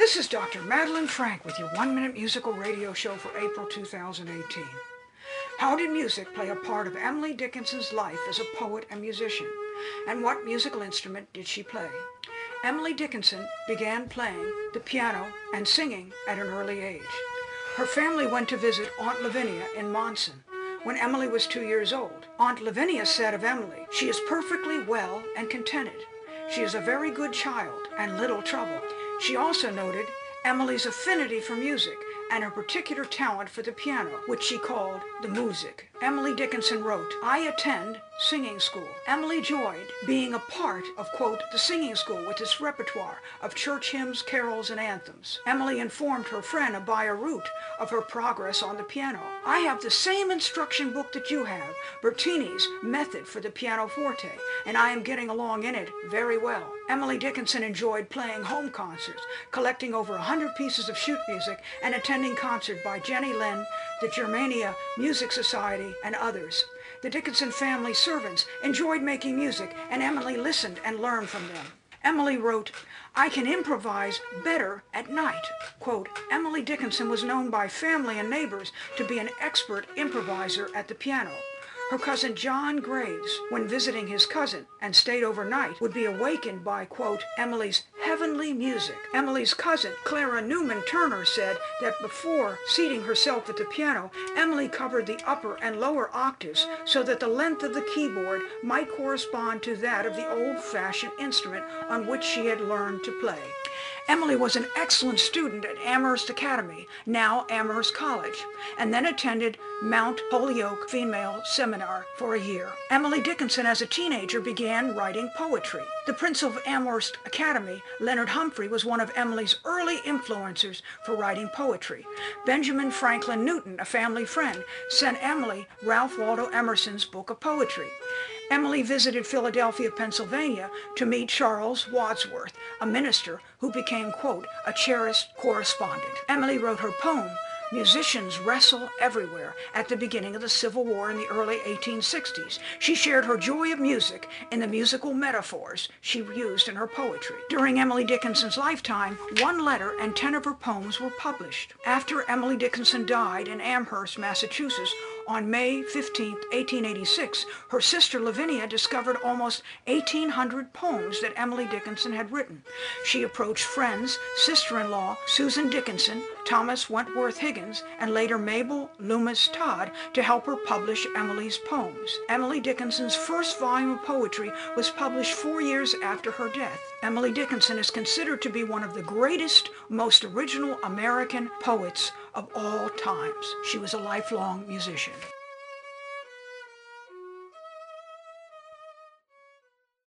This is Dr. Madeline Frank with your 1-minute musical radio show for April 2018. How did music play a part of Emily Dickinson's life as a poet and musician? And what musical instrument did she play? Emily Dickinson began playing the piano and singing at an early age. Her family went to visit Aunt Lavinia in Monson when Emily was 2 years old. Aunt Lavinia said of Emily, "She is perfectly well and contented. She is a very good child and little trouble." She also noted Emily's affinity for music and her particular talent for the piano, which she called the music. Emily Dickinson wrote, "I attend singing school." Emily enjoyed being a part of, quote, the singing school with its repertoire of church hymns, carols, and anthems. Emily informed her friend Abaya Root of her progress on the piano. "I have the same instruction book that you have, Bertini's Method for the Pianoforte, and I am getting along in it very well." Emily Dickinson enjoyed playing home concerts, collecting over 100 pieces of sheet music, and attending concerts by Jenny Lind, the Germania Music Society, and others. The Dickinson family servants enjoyed making music, and Emily listened and learned from them. Emily wrote, "I can improvise better at night." Quote, Emily Dickinson was known by family and neighbors to be an expert improviser at the piano. Her cousin John Graves, when visiting his cousin and stayed overnight, would be awakened by, quote, Emily's heavenly music. Emily's cousin, Clara Newman Turner, said that before seating herself at the piano, Emily covered the upper and lower octaves so that the length of the keyboard might correspond to that of the old-fashioned instrument on which she had learned to play. Emily was an excellent student at Amherst Academy, now Amherst College, and then attended Mount Holyoke Female Seminar for a year. Emily Dickinson, as a teenager, began writing poetry. The principal of Amherst Academy, Leonard Humphrey, was one of Emily's early influencers for writing poetry. Benjamin Franklin Newton, a family friend, sent Emily Ralph Waldo Emerson's book of poetry. Emily visited Philadelphia, Pennsylvania to meet Charles Wadsworth, a minister who became, quote, a cherished correspondent. Emily wrote her poem, "Musicians Wrestle Everywhere," at the beginning of the Civil War in the early 1860s. She shared her joy of music in the musical metaphors she used in her poetry. During Emily Dickinson's lifetime, 1 letter and 10 of her poems were published. After Emily Dickinson died in Amherst, Massachusetts, on May 15, 1886, her sister Lavinia discovered almost 1,800 poems that Emily Dickinson had written. She approached friends, sister-in-law Susan Dickinson, Thomas Wentworth Higgins, and later Mabel Loomis Todd to help her publish Emily's poems. Emily Dickinson's first volume of poetry was published 4 years after her death. Emily Dickinson is considered to be one of the greatest, most original American poets of all times. She was a lifelong musician.